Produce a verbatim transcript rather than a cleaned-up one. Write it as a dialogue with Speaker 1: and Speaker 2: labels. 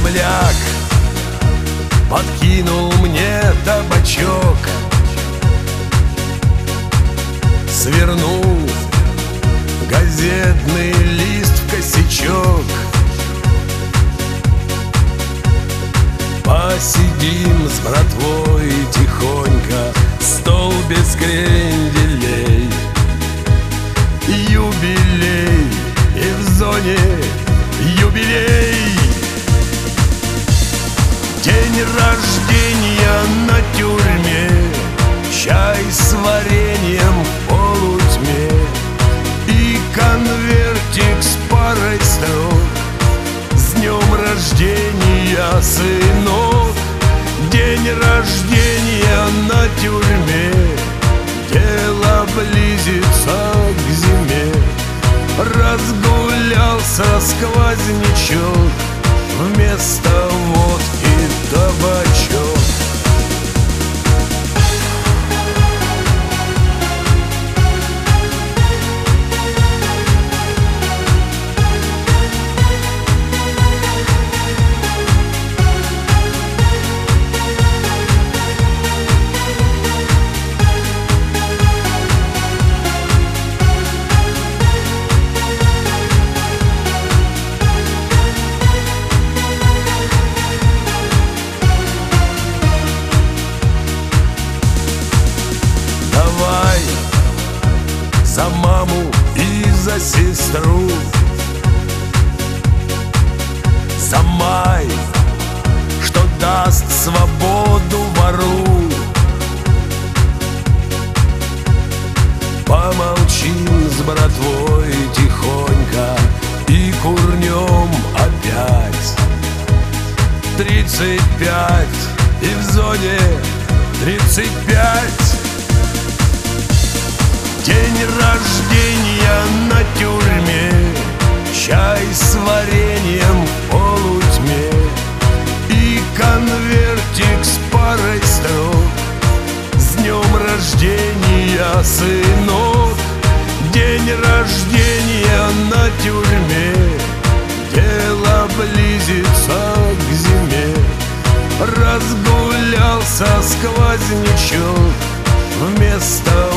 Speaker 1: земляк подкинул мне табачок, свернул газетный лист в косячок. Посидим с братвой тихонько, стол без кренделей. Юбилей, и в зоне юбилей. День рождения на тюрьме, чай с вареньем в полутьме и конвертик с парой строк. С днем рождения, сынок! День рождения на тюрьме, дело близится к зиме. Разгулялся сквознячок, вместо водки табачок. За маму и за сестру, за май, что даст свободу вору. Помолчим с братвой тихонько и курнем опять. Тридцать пять, и в зоне тридцать пять. День рождения на тюрьме, чай с вареньем в полутьме и конвертик с парой строк. С днем рождения, сынок! День рождения на тюрьме, дело близится к зиме. Разгулялся сквознячок, вместо